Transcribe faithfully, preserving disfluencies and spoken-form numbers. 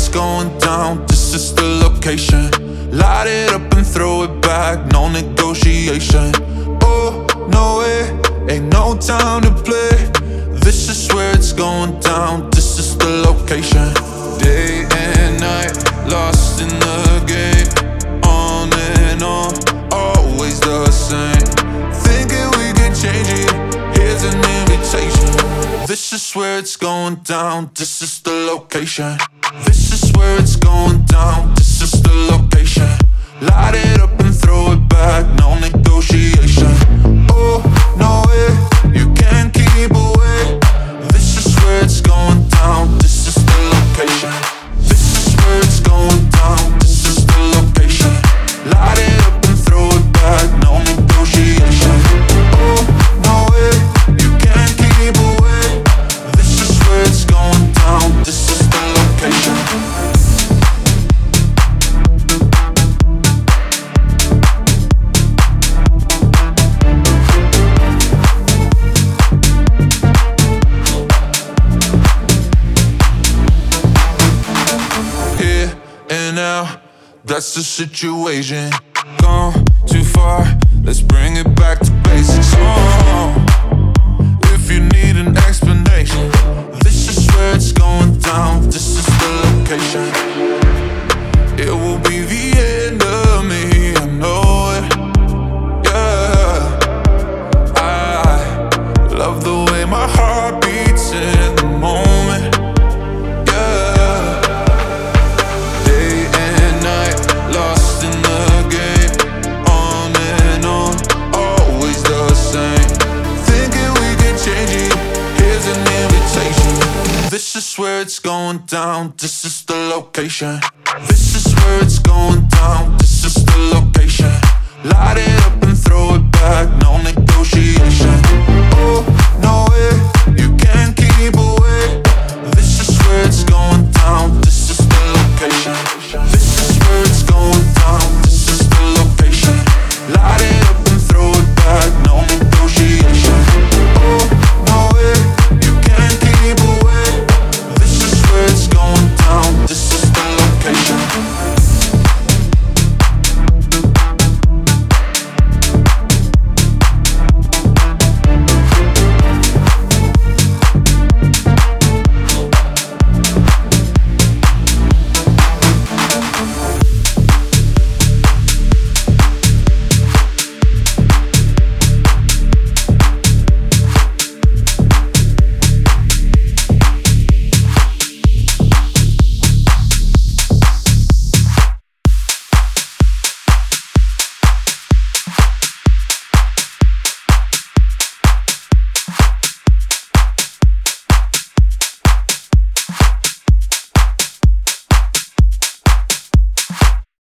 it's going down, this is the location. Light it up and throw it back, no negotiation. Oh, no way, ain't no time to play. This is where it's going down, this is the location. Day and night, lost in the game. On and on, always the same. Thinking we can change it, here's an invitation. This is where it's going down, this is the location. This is where it's going down, this is the location. Light it up and throw it back, no negotiation. Oh, no way, you can't keep away. This is where it's going down, this is the location. This is where it's going down, this is the location. Light it up and throw it back, no negotiation. Oh, no way, you can't keep away. This is where it's going down, this is the location. Here and now, that's the situation. Gone too far, let's bring it back to basics. Oh, if you need an explanation, this is where it's going down, this is the location. It will be the end of me, I know it. Yeah, I love the way my heart beats in the moment. Yeah, day and night, lost in the game. On and on, always the same. Thinking we can change it, here's an invitation. This is where it's going down, this is the location. This is where it's going down, this is the location. Light it up and throw it back, no negotiation. Oh, no way, you can't keep away. This is where it's